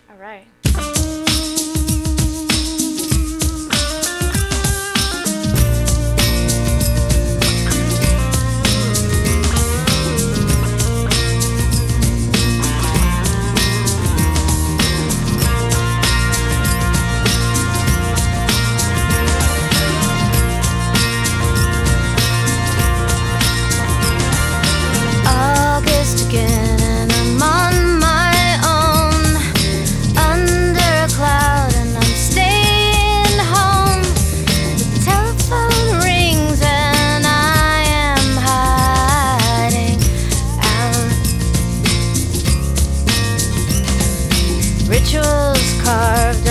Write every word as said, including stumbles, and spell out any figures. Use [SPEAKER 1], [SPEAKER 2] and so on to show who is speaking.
[SPEAKER 1] All right.
[SPEAKER 2] August again, and I'm on my own under a cloud, and I'm staying home. The telephone rings, and I am hiding out. Rituals carved